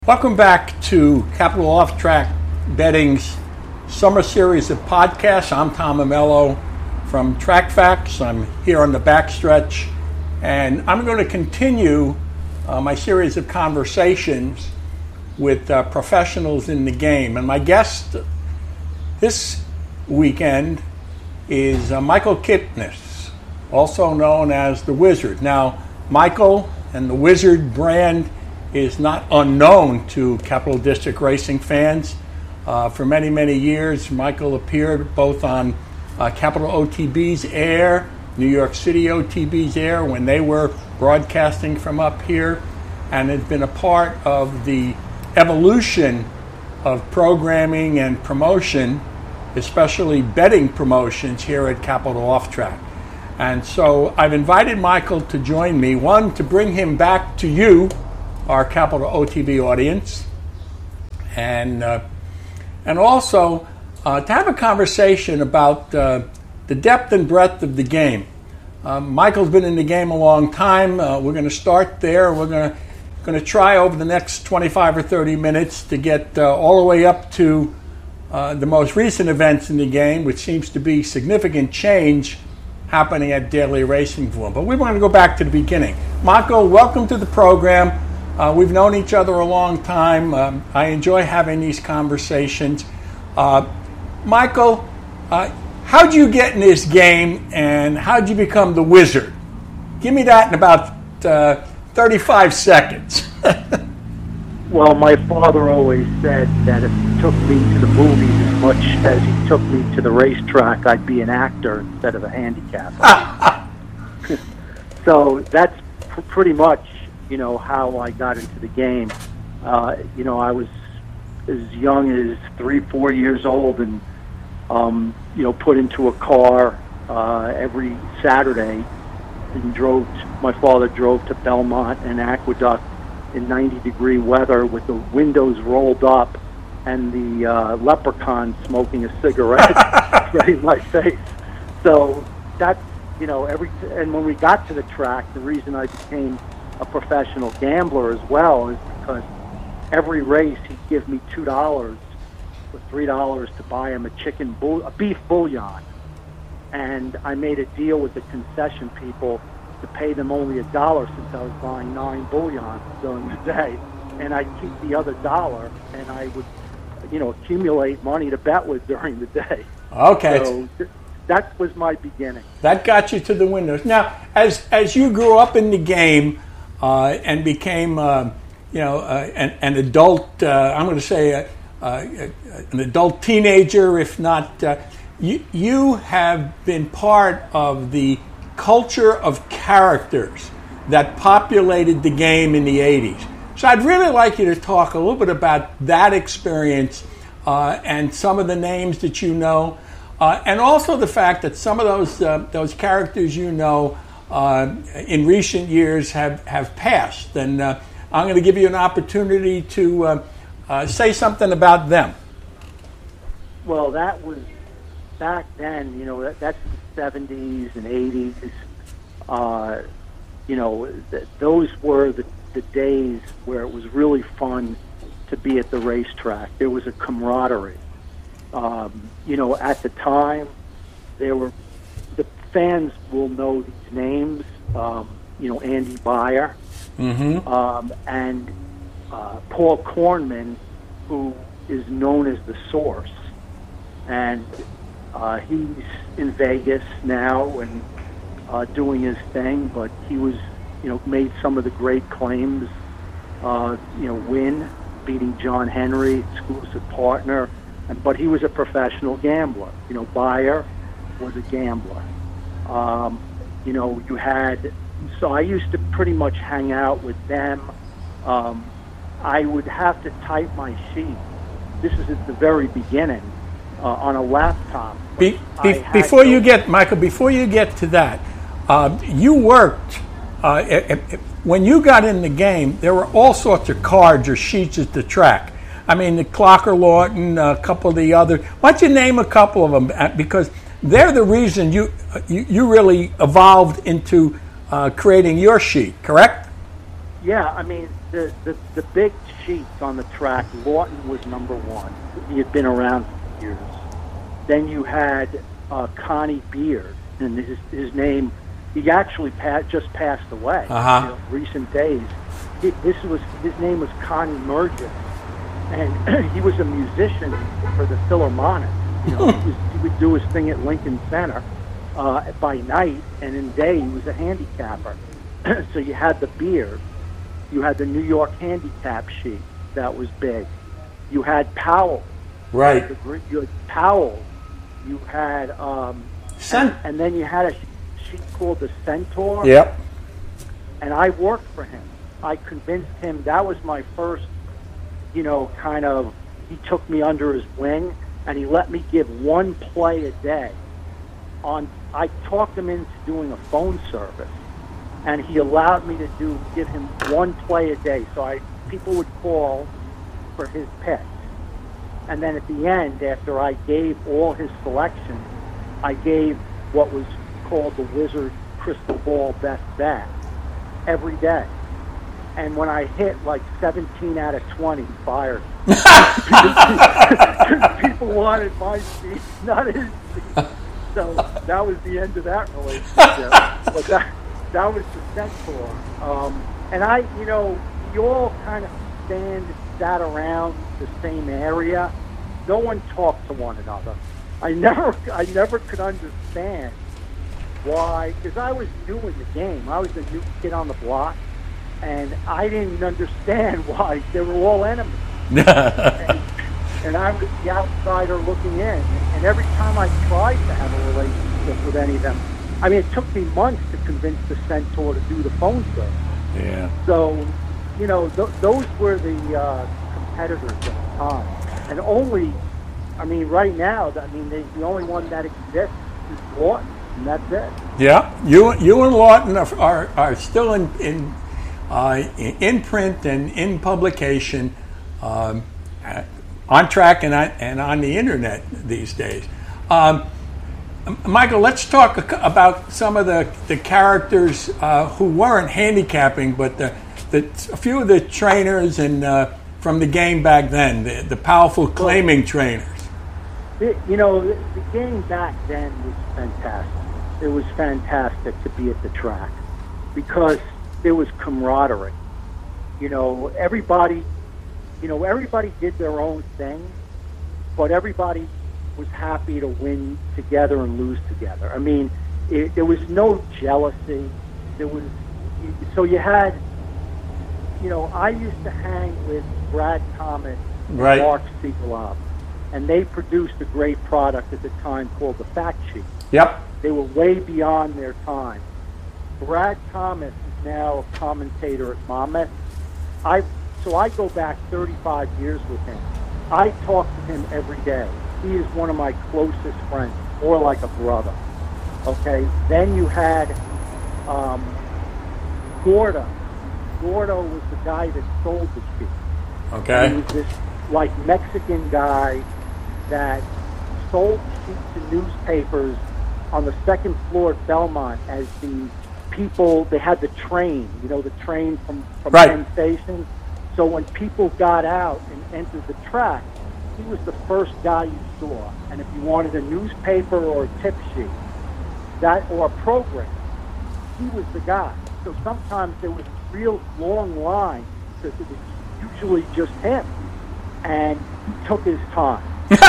Welcome back to Capital Off Track Betting's summer series of podcasts. I'm Tom Amello from TrackFacts. I'm here on the backstretch, and I'm going to continue my series of conversations with professionals in the game. And my guest this weekend is Michael Kipnis, also known as the Wizard. Now, Michael and the Wizard brand is not unknown to Capital District Racing fans. For many, many years, Michael appeared both on Capital OTB's air, New York City OTB's air when they were broadcasting from up here, and has been a part of the evolution of programming and promotion, especially betting promotions here at Capital Off Track. And so I've invited Michael to join me, one, to bring him back to you, our Capital OTB audience, and also to have a conversation about the depth and breadth of the game. Michael's been in the game a long time. We're going to start there. We're going to try over the next 25 or 30 minutes to get all the way up to the most recent events in the game, which seems to be significant change happening at Daily Racing Form. But we want to go back to the beginning. Michael, welcome to the program. We've known each other a long time. I enjoy having these conversations. Michael, how'd you get in this game, and how'd you become the Wizard? Give me that in about 35 seconds. Well, my father always said that if he took me to the movies as much as he took me to the racetrack, I'd be an actor instead of a handicapper. So that's pretty much how I got into the game. I was as young as 3-4 years old and, put into a car every Saturday and my father drove to Belmont and Aqueduct in 90-degree weather with the windows rolled up and the leprechaun smoking a cigarette right in my face. So that's, and when we got to the track, the reason I became a professional gambler as well is because every race he'd give me $2 or $3 to buy him a beef bouillon, and I made a deal with the concession people to pay them only $1 since I was buying 9 bouillons during the day, and I'd keep the other $1 and I would accumulate money to bet with during the day. Okay. So that was my beginning. That got you to the windows. Now, as you grew up in the game and became, an adult, I'm going to say an adult teenager, if not, you have been part of the culture of characters that populated the game in the 80s. So I'd really like you to talk a little bit about that experience and some of the names that you know, and also the fact that some of those characters in recent years have passed, and I'm going to give you an opportunity to say something about them. Well, that was back then. That's the 70s and 80s. Those were the days where it was really fun to be at the racetrack. There was a camaraderie. At the time, the fans will know these names. Andy Beyer, and Paul Kornman, who is known as the Source, and he's in Vegas now and doing his thing. But he was, made some of the great claims. Win, beating John Henry, exclusive partner, but he was a professional gambler. Beyer was a gambler. So I used to pretty much hang out with them. I would have to type my sheet. This is at the very beginning on a laptop. Before you get to that, you worked, when you got in the game, there were all sorts of cards or sheets at the track. I mean, the Clocker Lawton, a couple of the others. Why don't you name a couple of them? Because they're the reason you really evolved into creating your sheet, correct? Yeah, I mean, the big sheets on the track, Lawton was number one. He had been around for years. Then you had Connie Beard, and his name, he actually just passed away. Recent days. His name was Connie Mergis, and he was a musician for the Philharmonic. He would do his thing at Lincoln Center by night, and in day he was a handicapper. So you had the Beard. You had the New York handicap sheet that was big. You had Powell. Right. You had Powell. You had and then you had a sheet called the Centaur. Yep. And I worked for him. I convinced him. That was my first, kind of. He took me under his wing, and he let me give one play a day. I talked him into doing a phone service. And he allowed me to give him one play a day. So people would call for his picks. And then at the end, after I gave all his selections, I gave what was called the Wizard Crystal Ball Best Bet every day. And when I hit like 17 out of 20, he fired. People wanted my seat, not his seat. So that was the end of that relationship. But that was the Centaur. And we all kind of sat around the same area. No one talked to one another. I never could understand why, because I was new in the game. I was a new kid on the block, and I didn't understand why they were all enemies. and I was the outsider looking in. And every time I tried to have a relationship with any of them, I mean, it took me months to convince the Centaur to do the phone service. Yeah. So, those were the competitors at the time. And right now, the only one that exists is Lawton, and that's it. Yeah, you and Lawton are still in print and in publication, on track and on the internet these days. Michael, let's talk about some of the characters who weren't handicapping, but a few of the trainers and from the game back then, the powerful claiming trainers. The game back then was fantastic. It was fantastic to be at the track because there was camaraderie. Everybody did their own thing, but everybody was happy to win together and lose together. I mean, there was no jealousy. So you had, I used to hang with Brad Thomas and Mark Siegelab, and they produced a great product at the time called the Fact Sheet. Yep. They were way beyond their time. Brad Thomas is now a commentator at Monmouth. So I go back 35 years with him. I talk to him every day. He is one of my closest friends, more like a brother. Okay. Then you had Gordo. Gordo was the guy that sold the sheet. Okay. He was this Mexican guy that sold sheets in newspapers on the second floor at Belmont as the people. They had the train, the train from Penn Station. So when people got out and entered the track, he was the first guy you saw. And if you wanted a newspaper or a tip sheet, or a program, he was the guy. So sometimes there was a real long line because it was usually just him. And he took his time.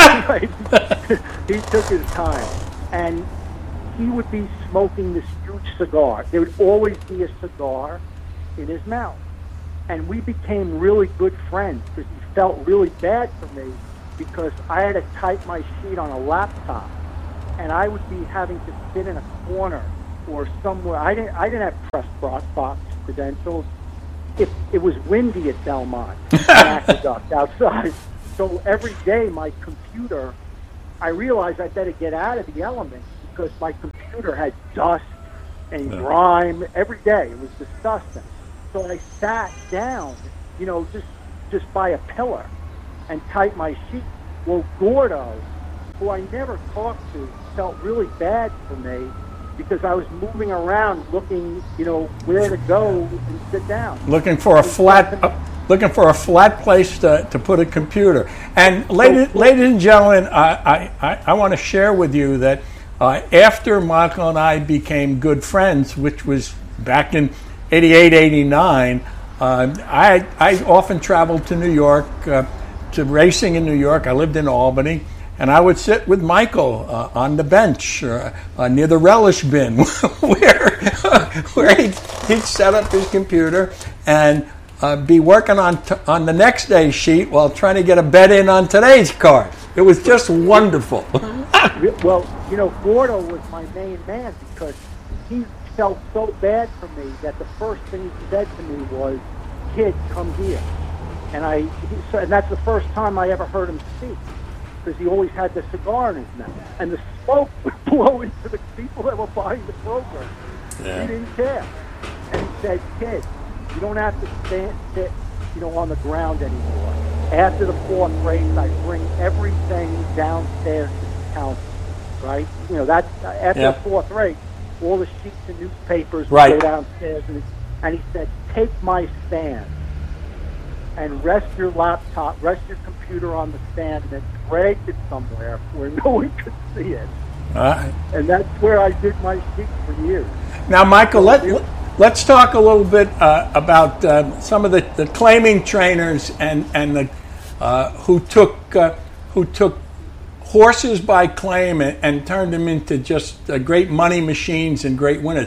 He took his time. And he would be smoking this huge cigar. There would always be a cigar in his mouth. And we became really good friends because he felt really bad for me because I had to type my sheet on a laptop, and I would be having to sit in a corner or somewhere. I didn't have press box credentials. It was windy at Belmont, Aqueduct outside. So every day my computer, I realized I better get out of the element because my computer had dust and grime every day. It was disgusting. So I sat down, just by a pillar and typed my sheet. Well, Gordo, who I never talked to, felt really bad for me because I was moving around looking, where to go and sit down. Looking for a flat place to put a computer. And ladies and gentlemen, I want to share with you that after Michael and I became good friends, which was back in 88, 89, I often traveled to New York, to racing in New York. I lived in Albany. And I would sit with Michael on the bench near the relish bin where he'd set up his computer and be working on the next day's sheet while trying to get a bet in on today's card. It was just wonderful. Well, Gordo was my main man because he felt so bad for me that the first thing he said to me was, "Kid, come here." And that's the first time I ever heard him speak, because he always had the cigar in his mouth, and the smoke would blow into the people that were buying the program. Yeah. He didn't care. And he said, "Kid, you don't have to sit, on the ground anymore. After the fourth race, I bring everything downstairs to the counter, right? That's after the fourth race, all the sheets of newspapers would go downstairs, and he said, take my stand and rest your computer on the stand, and then drag it somewhere where no one could see it." And that's where I did my sheets for years. Now, Michael, let's talk a little bit about some of the claiming trainers and the who took horses by claim and turned them into just great money machines and great winners.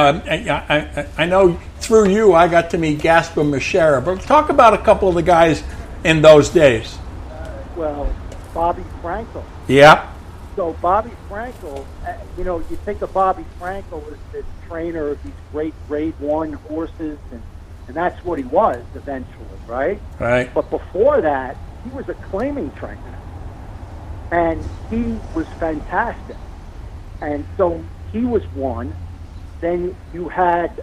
I know through you I got to meet Gaspar Machera, but talk about a couple of the guys in those days. Well, Bobby Frankel. Yeah. So Bobby Frankel, you think of Bobby Frankel as the trainer of these great Grade 1 horses, and that's what he was eventually, right? Right. But before that, he was a claiming trainer, and he was fantastic. And so he was one. Then you had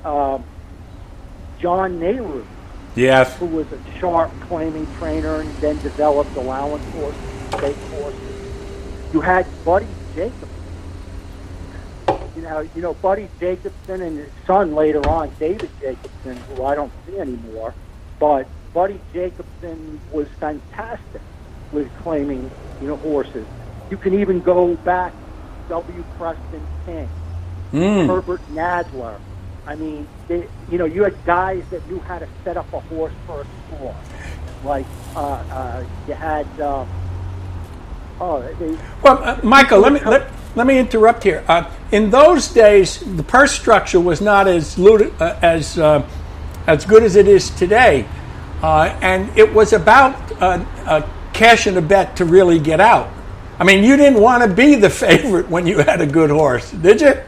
John Nehru, yes, who was a sharp claiming trainer and then developed allowance horses, state horses. You had Buddy Jacobson. Buddy Jacobson and his son later on, David Jacobson, who I don't see anymore. But Buddy Jacobson was fantastic with claiming, horses. You can even go back W. Preston King, Herbert Nadler. I mean, you had guys that knew how to set up a horse for a score. Like you had. Michael, let me interrupt here. In those days, the purse structure was not as good as it is today, and it was about cashing a bet to really get out. I mean, you didn't want to be the favorite when you had a good horse, did you?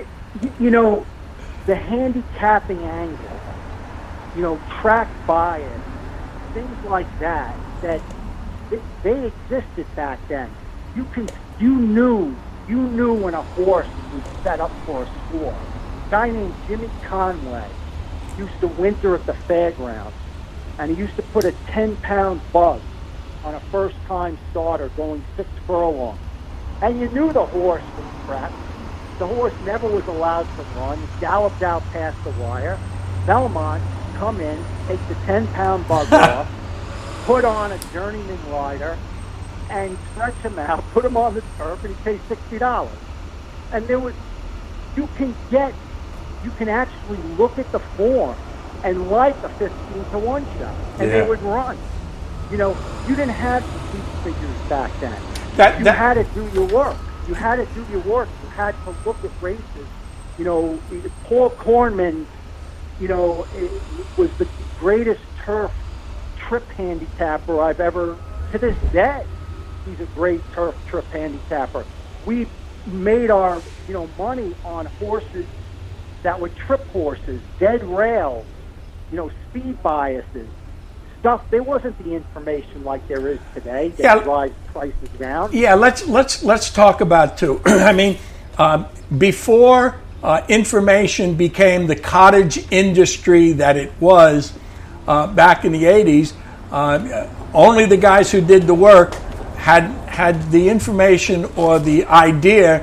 The handicapping angle, track bias, things like that they existed back then. You knew when a horse was set up for a score. A guy named Jimmy Conway used to winter at the fairgrounds, and he used to put a 10-pound bug on a first-time starter going 6 furlongs. And you knew the horse was prepped. The horse never was allowed to run. He galloped out past the wire. Belmont come in, take the 10-pound bug off, put on a journeyman rider, and stretch him out, put him on the turf, and he pays $60. And you can actually look at the form and like a 15-to-1 shot, and they would run. You didn't have these figures back then. You had to do your work. You had to look at races. Paul Kornman, was the greatest turf trip handicapper I've ever, to this day. He's a great turf trip handicapper. We made our, money on horses that were trip horses, dead rails, speed biases, stuff. There wasn't the information like there is today that drives prices down. Yeah, let's talk about too. I mean, before information became the cottage industry that it was back in the 80s, only the guys who did the work had the information or the idea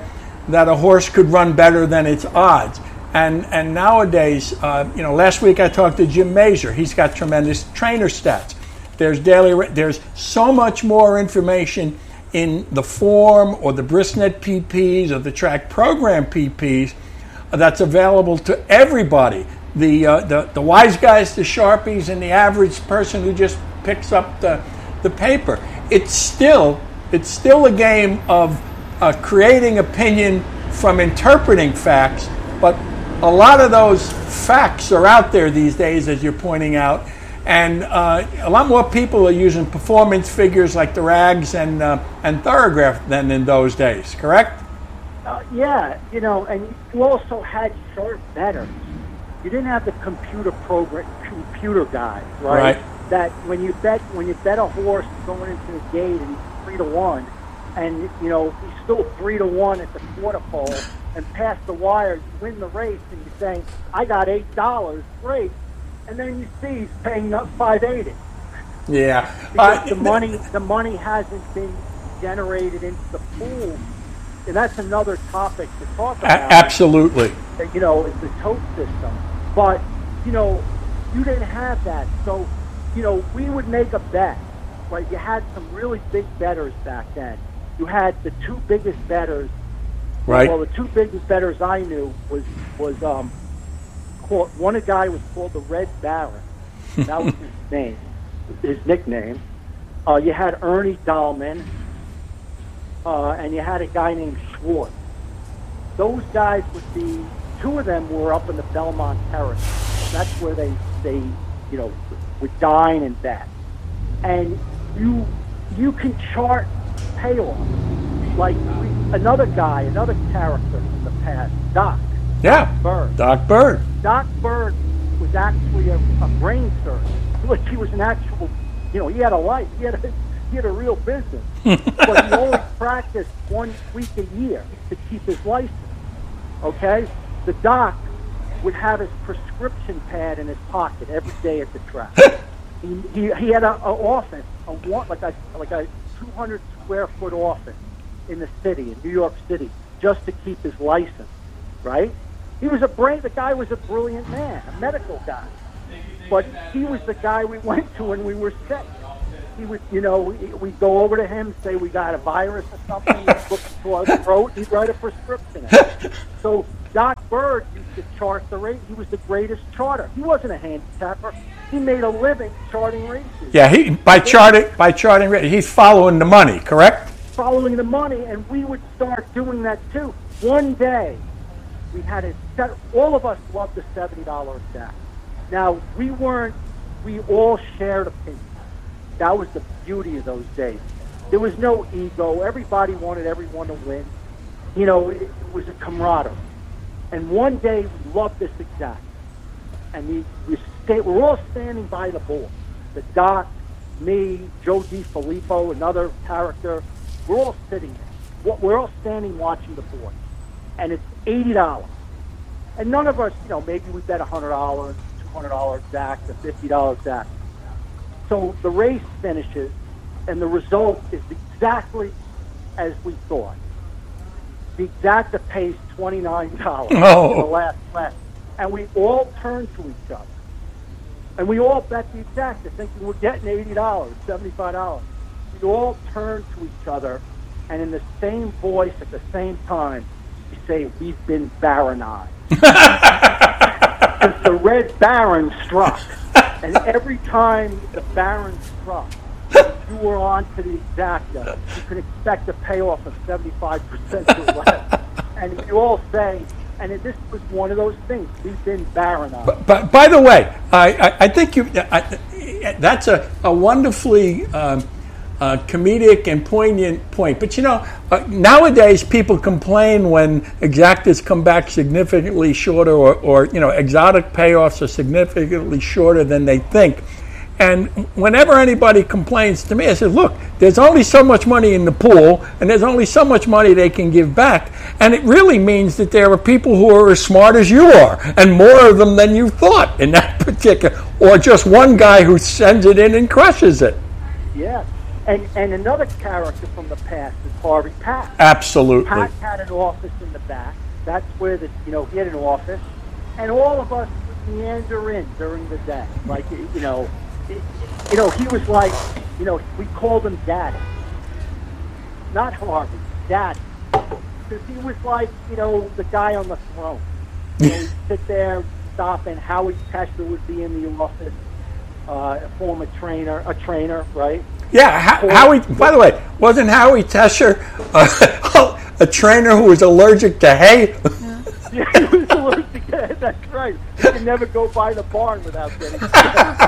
that a horse could run better than its odds. And nowadays, last week I talked to Jim Mazur. He's got tremendous trainer stats. There's so much more information in the form or the Brisnet PPs or the track program PPs that's available to everybody. The wise guys, the Sharpies, and the average person who just picks up the paper. It's still a game of creating opinion from interpreting facts, but a lot of those facts are out there these days, as you're pointing out, and a lot more people are using performance figures like the RAGs and Thorograph than in those days, correct? Yeah, and you also had short betters. You didn't have the computer guys, right? That when you bet a horse going into the gate and he's 3-1, and he's still 3-1 at the quarter pole, and past the wire, you win the race, and you're saying, I got $8, great. And then you see he's paying up $5.80. Yeah. Because the money hasn't been generated into the pool. And that's another topic to talk about. Absolutely. It's the tote system. But, you didn't have that. So, we would make a bet. Right? You had some really big bettors back then. You had the two biggest bettors. Right. Well, the two biggest bettors I knew was one guy was called the Red Baron. That was his name, his nickname. You had Ernie Dahlman, and you had a guy named Schwartz. Those guys would be, two of them were up in the Belmont Terrace. That's where they would dine and bet. And you can chart payoff. Like another character from the past, Doc. Yeah, Bird. Doc Bird. Doc Bird was actually a brain surgeon. Like he was an actual, he had a life. He had a real business. But he only practiced 1 week a year to keep his license. Okay? The doc would have his prescription pad in his pocket every day at the track. he had an office, like a 200 square foot office in the city, in New York City, just to keep his license, right? The guy was a brilliant man, a medical guy. But he was the guy we went to when we were sick. He would, we'd go over to him, say we got a virus or something, he'd look into our throat, he'd write a prescription. So Doc Bird used to chart the race. He was the greatest charter. He wasn't a handicapper. He made a living charting races. Yeah, by charting, he's following the money, correct? Following the money, and we would start doing that too. One day, we had all of us loved the $70 stack. Now, we all shared opinions. That was the beauty of those days. There was no ego. Everybody wanted everyone to win. It was a camaraderie. And one day, we loved this exact. And we're all standing by the board. The doc, me, Joe DiFilippo, another character. We're all sitting there. We're all standing watching the board. And it's $80. And none of us, maybe we bet $100, $200 Zach, a $50 Zach. So the race finishes, and the result is exactly as we thought. The exacta pays $29 in the last lap. And we all turned to each other. And we all bet the exacta, thinking we're getting $80, $75. We all turned to each other, and in the same voice at the same time, we say, we've been baronized. Because the Red Baron struck. And every time the Baron struck, if you were on to the exacta, you could expect a payoff of 75% or less. And you all say, and this was one of those things, we've been baronized. But by the way, I think that's a wonderfully comedic and poignant point. But nowadays people complain when exactas come back significantly shorter, or exotic payoffs are significantly shorter than they think. And whenever anybody complains to me, I say, look, there's only so much money in the pool, and there's only so much money they can give back. And it really means that there are people who are as smart as you are, and more of them than you thought in that particular, or just one guy who sends it in and crushes it. Yeah. And another character from the past is Harvey Pack. Absolutely. Pack had an office in the back. That's where he had an office, and all of us would meander in during the day. Like he was like, we called him Daddy, not Harvey, Daddy, because he was like, the guy on the throne. He'd sit there, stop, and Howie Tesher would be in the office, a former trainer, right? Yeah, Howie. By the way, wasn't Howie Tesher a trainer who was allergic to hay? Yeah, he was allergic to hay. That's right. He could never go by the barn without getting sick.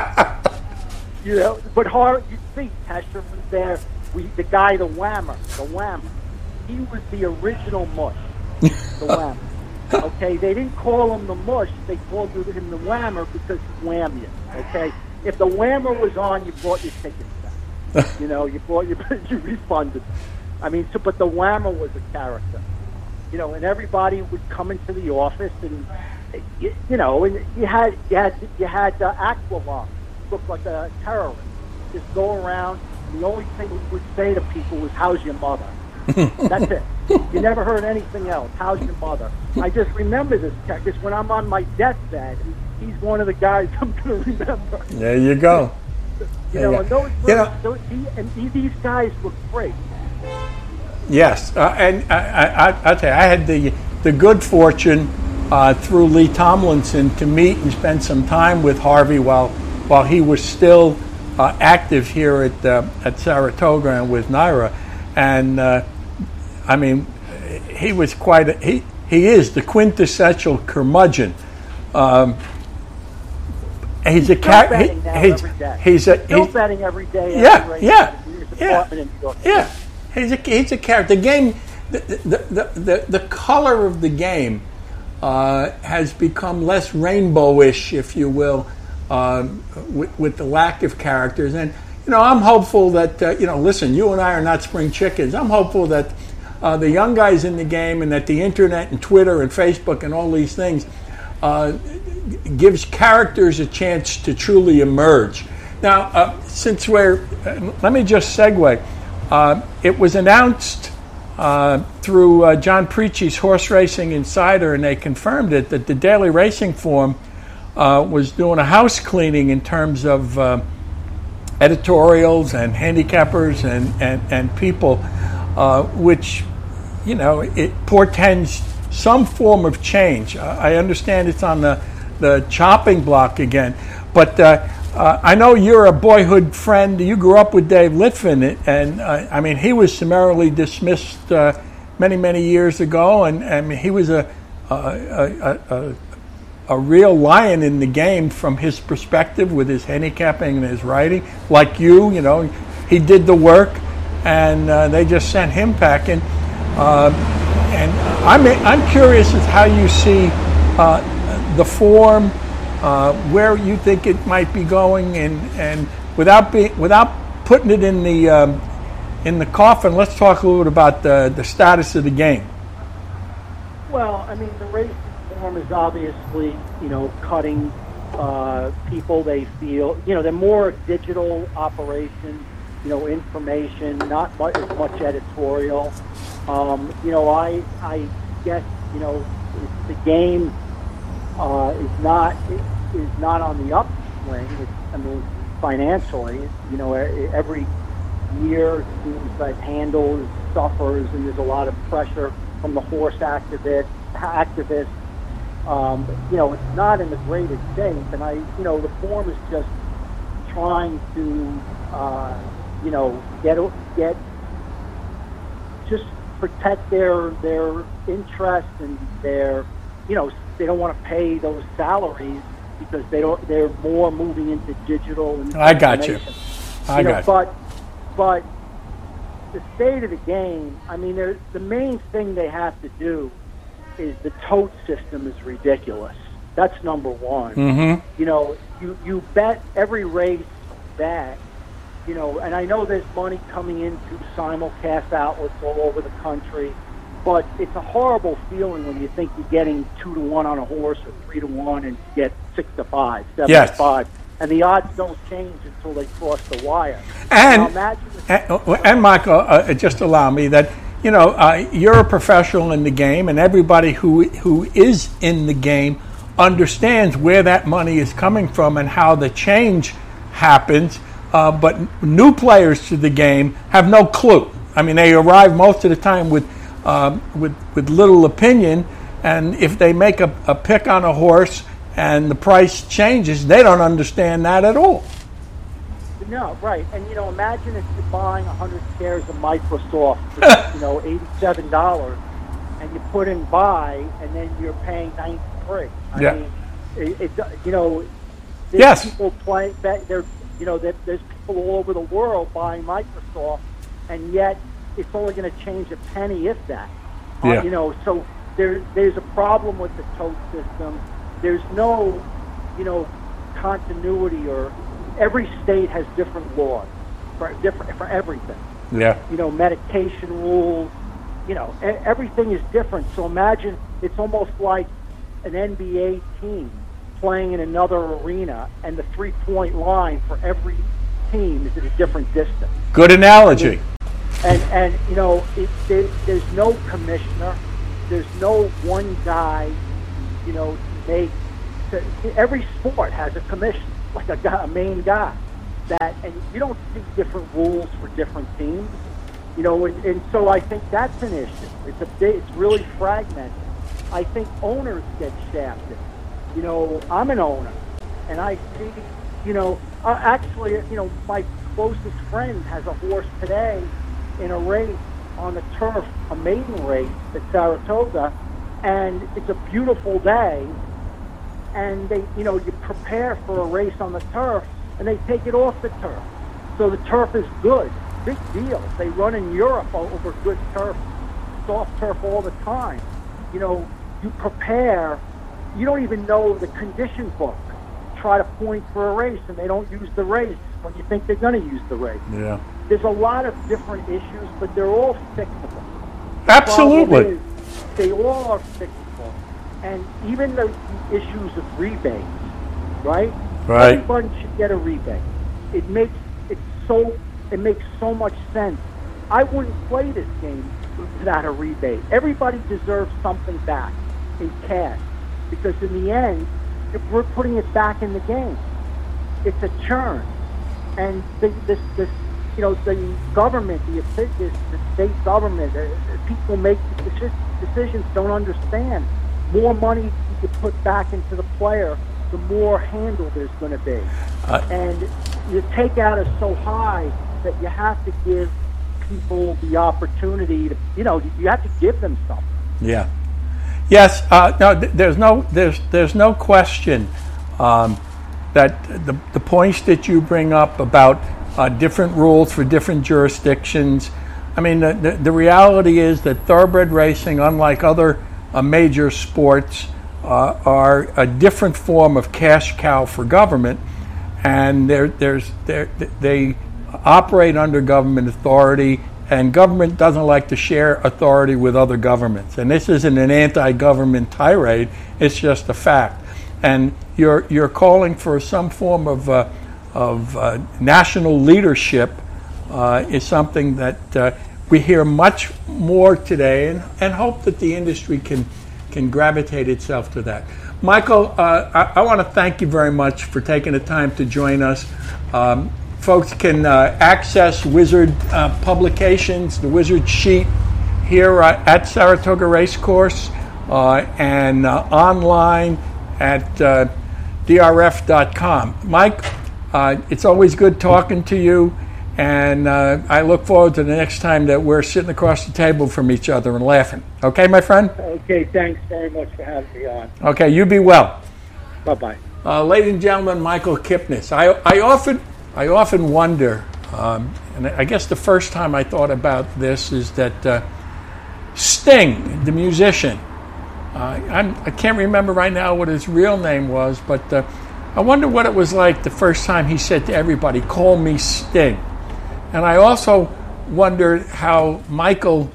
But you see, Tesher was there. The guy, the Whammer. He was the original Mush, the Whammer. Okay, they didn't call him the Mush. They called him the Whammer because he whammed you. Okay, if the Whammer was on, you bought your tickets back. You bought you refunded. I mean, but the Whammer was a character. And everybody would come into the office, and and you had Aqualung, looked like a terrorist, just go around. And the only thing we would say to people was, "How's your mother?" That's it. You never heard anything else. How's your mother? I just remember this guy because when I'm on my deathbed, he's one of the guys I'm going to remember. There you go. And these guys look great. Yes, and I'll tell you, I had the good fortune through Lee Tomlinson to meet and spend some time with Harvey while he was still active here at Saratoga and with Naira, and I mean, he was he is the quintessential curmudgeon. He's betting every day. Yeah. He's a character. The game, the color of the game has become less rainbowish, if you will, with the lack of characters. And I'm hopeful that listen, you and I are not spring chickens. I'm hopeful that the young guys in the game, and that the internet and Twitter and Facebook and all these things gives characters a chance to truly emerge. Now, since let me just segue. It was announced through John Preachy's Horse Racing Insider, and they confirmed it, that the Daily Racing Form was doing a house cleaning in terms of editorials and handicappers and people, which, it portends some form of change. I understand it's on the chopping block again, but I know you're a boyhood friend. You grew up with Dave Litvin, and I mean, he was summarily dismissed many, many years ago, and I mean, he was a real lion in the game from his perspective with his handicapping and his writing. Like he did the work, and they just sent him packing. And I'm curious as how you see the form. Where you think it might be going, and without putting it in the coffin, let's talk a little bit about the status of the game. Well, I mean, the racing form is obviously cutting people. They feel they're more digital operation, information, not as much editorial. I guess the game is not on the upswing. Financially, every year it seems that Handle suffers, and there's a lot of pressure from the horse activists. It's not in the greatest shape, and the form is just trying to, get just protect their interest and their, they don't want to pay those salaries because they're more moving into digital. And I got you. But the state of the game, I mean, the main thing they have to do is the tote system is ridiculous. That's number one. Mm-hmm. You bet every race bet, and I know there's money coming into simulcast outlets all over the country, but it's a horrible feeling when you think you're getting 2-1 on a horse or 3-1 and you get 6-5, 7-5. and the odds don't change until they cross the wire. And now imagine and Michael, just allow me that you're a professional in the game, and everybody who is in the game understands where that money is coming from and how the change happens. But new players to the game have no clue. I mean, they arrive most of the time with little opinion, and if they make a pick on a horse and the price changes, they don't understand that at all. No, right. And, imagine if you're buying 100 shares of Microsoft for, $87, and you put in buy, and then you're paying $93. I mean, there's yes. people playing, there's people all over the world buying Microsoft, and yet it's only going to change a penny, if that. So there's a problem with the tote system. There's no, continuity, or every state has different laws for everything. Yeah. Medication rules. Everything is different. So imagine it's almost like an NBA team playing in another arena, and the 3-point line for every team is at a different distance. Good analogy. And there's no commissioner. There's no one guy, to make. Every sport has a commissioner, like a main guy. And you don't see different rules for different teams, and so I think that's an issue. It's really fragmented. I think owners get shafted. I'm an owner, and I see, actually, my closest friend has a horse today in a race on the turf, a maiden race at Saratoga, and it's a beautiful day, and they, you prepare for a race on the turf, and they take it off the turf. So the turf is good. Big deal. They run in Europe over good turf, soft turf all the time. You prepare. You don't even know the condition book. Try to point for a race, and they don't use the race when you think they're going to use the race. Yeah. There's a lot of different issues, but they're all fixable. Absolutely. The they all are fixable. And even the issues of rebates, right? Right. Everybody should get a rebate. It makes so much sense. I wouldn't play this game without a rebate. Everybody deserves something back in cash, because in the end, if we're putting it back in the game, it's a churn. And the government, the state government, the people make decisions don't understand. More money you put back into the player, the more handle there's going to be. And the takeout is so high that you have to give people the opportunity to, you have to give them something. Yeah. Yes. No. There's no question that the points that you bring up about different rules for different jurisdictions. I mean, the reality is that thoroughbred racing, unlike other major sports, are a different form of cash cow for government, and they operate under government authority, and government doesn't like to share authority with other governments. And this isn't an anti-government tirade; it's just a fact. And you're calling for some form of national leadership is something that we hear much more today, and hope that the industry can gravitate itself to that. Michael, I want to thank you very much for taking the time to join us. Folks can access Wizard publications, the Wizard Sheet, here at Saratoga Racecourse, and online at drf.com. Mike, it's always good talking to you, and I look forward to the next time that we're sitting across the table from each other and laughing. Okay, my friend? Okay, thanks very much for having me on. Okay, you be well. Bye-bye. Ladies and gentlemen, Michael Kipnis. I often wonder, and I guess the first time I thought about this is that Sting, the musician, I can't remember right now what his real name was, but I wonder what it was like the first time he said to everybody, "Call me Sting." And I also wondered how Michael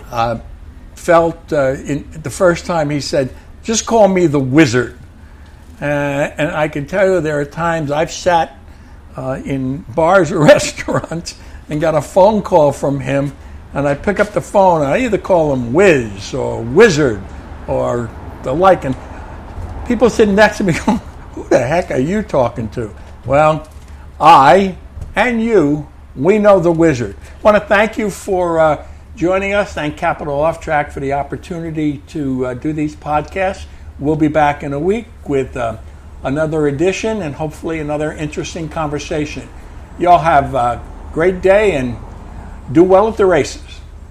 felt in the first time he said, "Just call me the Wizard." And I can tell you there are times I've sat in bars or restaurants and got a phone call from him, and I pick up the phone, and I either call him Whiz or Wizard or the like, and people sitting next to me go, who the heck are you talking to? Well, I and you, we know the Wizard. I want to thank you for joining us. Thank Capital Off Track for the opportunity to do these podcasts. We'll be back in a week with another edition and hopefully another interesting conversation. Y'all have a great day and do well at the races.